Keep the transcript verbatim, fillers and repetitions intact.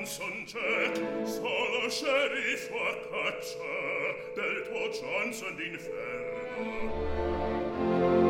son Jack, solo sceriffo a caccia del tuo Johnson d'inferno.